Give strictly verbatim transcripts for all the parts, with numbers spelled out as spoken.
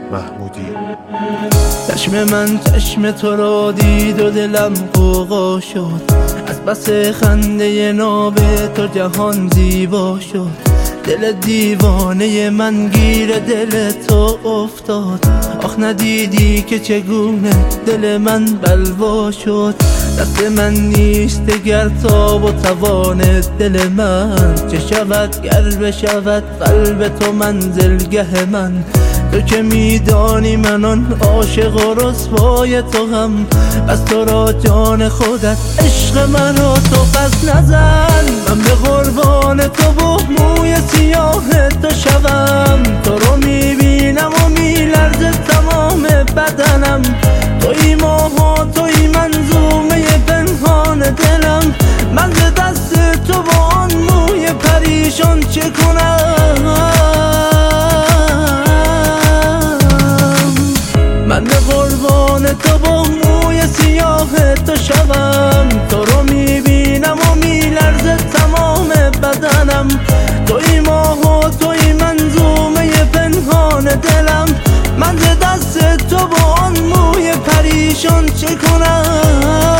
محمودی. چشم من چشم تو را دید و دلم غوغا شد، از بس خنده ناب تو جهان زیبا شد. دل دیوانه من گیر دل تو افتاد، آخ ندیدی که چگونه دل من بلوا شد. دست من نیست گر تاب و توان دل من، چه شود گر بشود قلب تو منزلگه من. تو که میدانی من آن عاشق و رسوای تو هم، از تو را جان خودت عشق من را تو پس نزن. من به قربان تو و موی سیاه تو شوم، تو رو میبینم و میلرزه تمام بدنم. توی ماه و توی منظومه پنهان دلم، من به دست تو با آن موی پریشان چه کنم؟ من به قربان تو با موی سیاه تو شوم، تو رو میبینم و میلرزه تمام بدنم. توی ماه و توی منظومه پنهان دلم، من به دست تو با آن موی پریشان چه کنم؟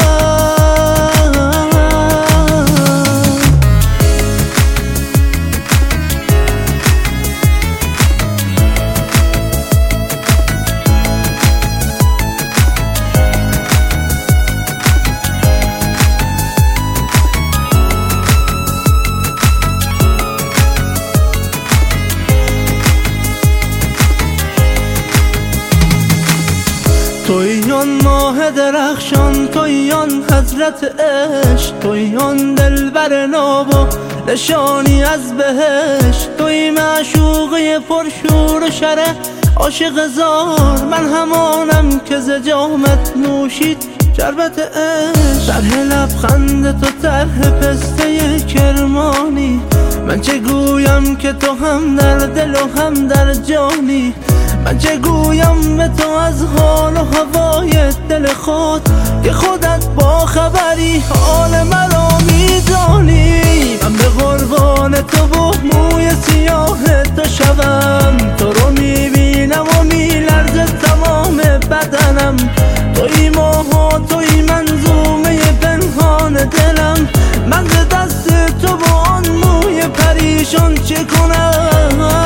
توی آن ماه درخشان، توی آن حضرت عشق، توی آن دلبر ناب و نشانی از بهشت. توی معشوقه پرشور و شره عاشق زار، من همانم که ز جامت نوشید شربت عشق. طرح لبخند تو طرح پسته کرمانی، من چه گویم که تو هم در دل و هم در جانی. من چه گویم به تو از حال و هوای دل خود، که خودت با خبری حال مرا میدانی. من به قربان تو و موی سیاه تو شوم، تو رو میبینم و میلرزه تمام بدنم. توی ماه و توی منظومه پنهان دلم، من به دست تو با آن موی پریشان چه کنم؟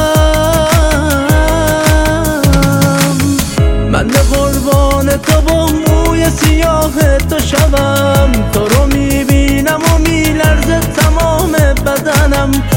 من به قربان تو با موی سیاه تو شوم، تو رو میبینم و میلرزه تمام بدنم.